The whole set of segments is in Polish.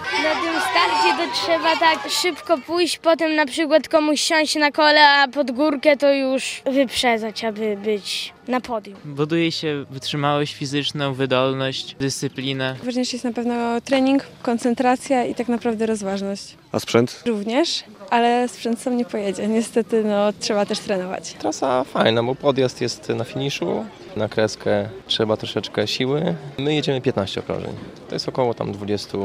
Na tym starcie to trzeba tak szybko pójść, potem na przykład komuś siąść na kole, a pod górkę to już wyprzedzać, aby być na podium. Buduje się wytrzymałość fizyczną, wydolność, dyscyplinę. Ważniejszy jest na pewno trening, koncentracja i tak naprawdę rozważność. A sprzęt? Również, ale sprzęt sam nie pojedzie. Niestety trzeba też trenować. Trasa fajna, bo podjazd jest na finiszu, na kreskę trzeba troszeczkę siły. My jedziemy 15 okrążeń. To jest około tam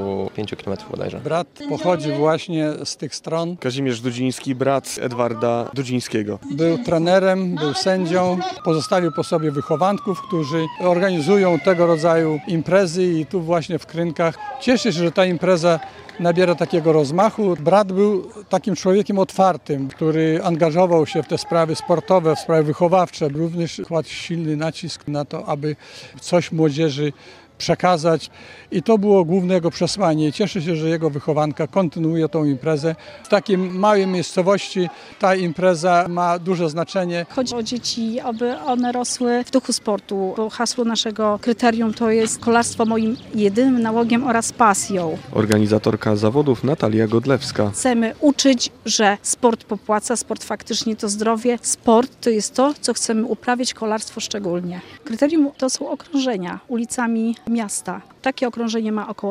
25 km bodajże. Brat pochodzi właśnie z tych stron. Kazimierz Dudziński, brat Edwarda Dudzińskiego. Był trenerem, był sędzią. Pozostawił po sobie wychowanków, którzy organizują tego rodzaju imprezy i tu właśnie w Krynkach. Cieszę się, że ta impreza nabiera takiego rozmachu. Brat był takim człowiekiem otwartym, który angażował się w te sprawy sportowe, w sprawy wychowawcze. Również kładł silny nacisk na to, aby coś młodzieży przekazać i to było główne jego przesłanie. Cieszę się, że jego wychowanka kontynuuje tą imprezę. W takiej małej miejscowości ta impreza ma duże znaczenie. Chodzi o dzieci, aby one rosły w duchu sportu, bo hasło naszego kryterium to jest kolarstwo moim jedynym nałogiem oraz pasją. Organizatorka zawodów Natalia Godlewska. Chcemy uczyć, że sport popłaca, sport faktycznie to zdrowie. Sport to jest to, co chcemy uprawiać, kolarstwo szczególnie. Kryterium to są okrążenia ulicami miasta. Takie okrążenie ma około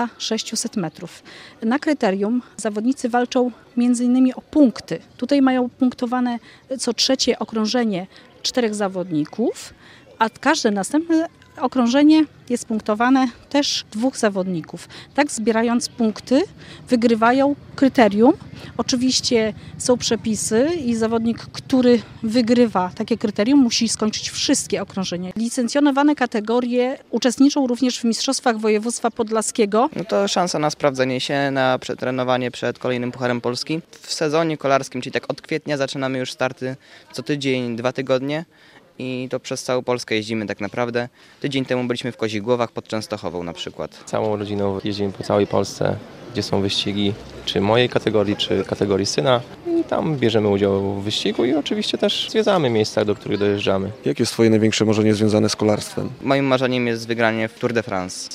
1600 metrów. Na kryterium zawodnicy walczą m.in. o punkty. Tutaj mają punktowane co trzecie okrążenie 4 zawodników, a każde następne okrążenie jest punktowane też 2 zawodników. Tak zbierając punkty wygrywają kryterium. Oczywiście są przepisy i zawodnik, który wygrywa takie kryterium, musi skończyć wszystkie okrążenia. Licencjonowane kategorie uczestniczą również w Mistrzostwach Województwa Podlaskiego. No to szansa na sprawdzenie się, na przetrenowanie przed kolejnym Pucharem Polski. W sezonie kolarskim, czyli tak od kwietnia zaczynamy już starty co tydzień, 2 tygodnie. I to przez całą Polskę jeździmy tak naprawdę. Tydzień temu byliśmy w Kozigłowach pod Częstochową na przykład. Całą rodziną jeździmy po całej Polsce, gdzie są wyścigi, czy mojej kategorii, czy kategorii syna. I tam bierzemy udział w wyścigu i oczywiście też zwiedzamy miejsca, do których dojeżdżamy. Jakie jest twoje największe marzenie związane z kolarstwem? Moim marzeniem jest wygranie w Tour de France.